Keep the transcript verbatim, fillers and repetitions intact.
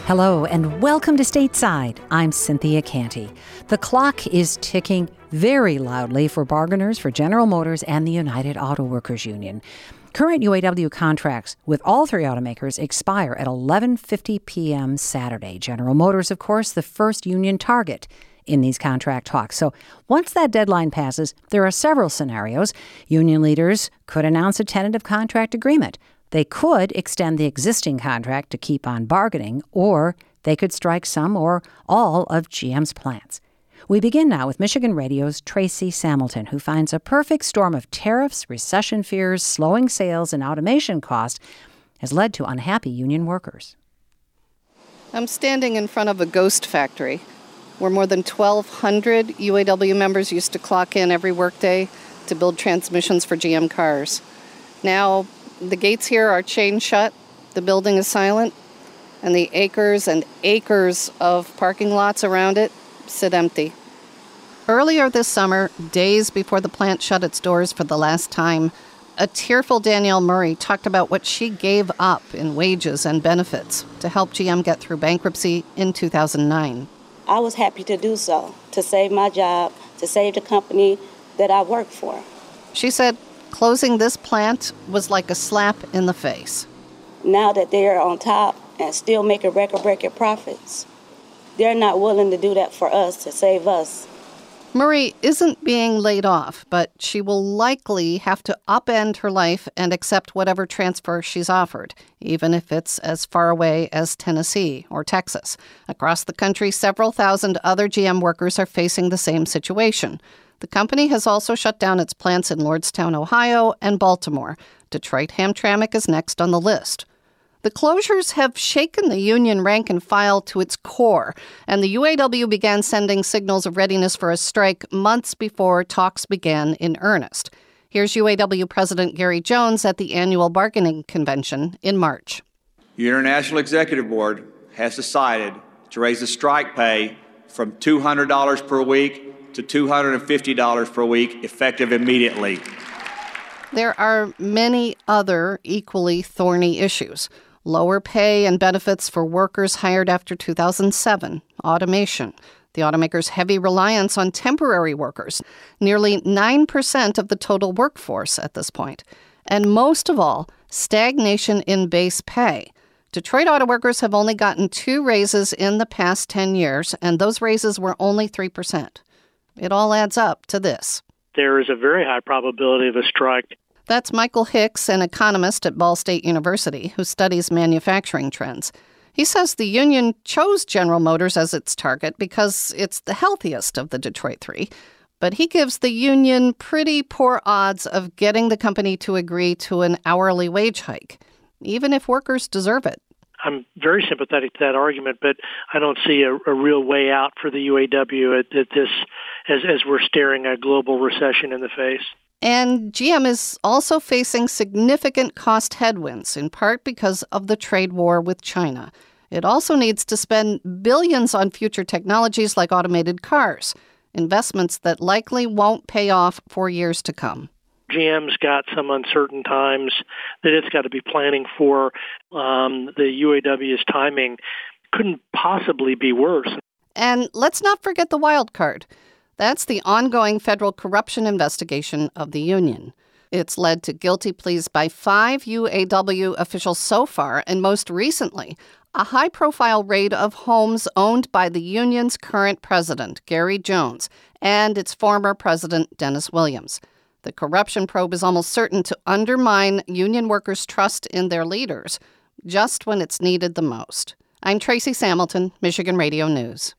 Hello and welcome to Stateside. I'm Cynthia Canty. The clock is ticking very loudly for bargainers for General Motors and the United Auto Workers Union. Current U A W contracts with all three automakers expire at eleven fifty p.m. Saturday. General Motors, of course, the first union target in these contract talks. So once that deadline passes, there are several scenarios. Union leaders could announce a tentative contract agreement. They could extend the existing contract to keep on bargaining, or they could strike some or all of G M's plants. We begin now with Michigan Radio's Tracy Samilton, who finds a perfect storm of tariffs, recession fears, slowing sales, and automation costs has led to unhappy union workers. I'm standing in front of a ghost factory where more than twelve hundred U A W members used to clock in every workday to build transmissions for G M cars. Now, the gates here are chained shut, the building is silent, and the acres and acres of parking lots around it sit empty. Earlier this summer, days before the plant shut its doors for the last time, a tearful Danielle Murray talked about what she gave up in wages and benefits to help G M get through bankruptcy in two thousand nine. I was happy to do so, to save my job, to save the company that I work for. She said closing this plant was like a slap in the face. Now that they're on top and still making record-breaking profits, they're not willing to do that for us, to save us. Murray isn't being laid off, but she will likely have to upend her life and accept whatever transfer she's offered, even if it's as far away as Tennessee or Texas. Across the country, several thousand other G M workers are facing the same situation. The company has also shut down its plants in Lordstown, Ohio, and Baltimore. Detroit Hamtramck is next on the list. The closures have shaken the union rank and file to its core, and the U A W began sending signals of readiness for a strike months before talks began in earnest. Here's U A W President Gary Jones at the annual bargaining convention in March. The International Executive Board has decided to raise the strike pay from two hundred dollars per week to two hundred fifty dollars per week, effective immediately. There are many other equally thorny issues. Lower pay and benefits for workers hired after two thousand seven, automation, the automakers' heavy reliance on temporary workers, nearly nine percent of the total workforce at this point, and most of all, stagnation in base pay. Detroit auto workers have only gotten two raises in the past ten years, and those raises were only three percent. It all adds up to this. There is a very high probability of a strike. That's Michael Hicks, an economist at Ball State University who studies manufacturing trends. He says the union chose General Motors as its target because it's the healthiest of the Detroit three, but he gives the union pretty poor odds of getting the company to agree to an hourly wage hike, even if workers deserve it. I'm very sympathetic to that argument, but I don't see a, a real way out for the U A W at, at this as, as we're staring a global recession in the face. And G M is also facing significant cost headwinds, in part because of the trade war with China. It also needs to spend billions on future technologies like automated cars, investments that likely won't pay off for years to come. G M's got some uncertain times that it's got to be planning for. Um, the U A W's timing couldn't possibly be worse. And let's not forget the wild card. That's the ongoing federal corruption investigation of the union. It's led to guilty pleas by five U A W officials so far, and most recently, a high-profile raid of homes owned by the union's current president, Gary Jones, and its former president, Dennis Williams. The corruption probe is almost certain to undermine union workers' trust in their leaders, just when it's needed the most. I'm Tracy Samilton, Michigan Radio News.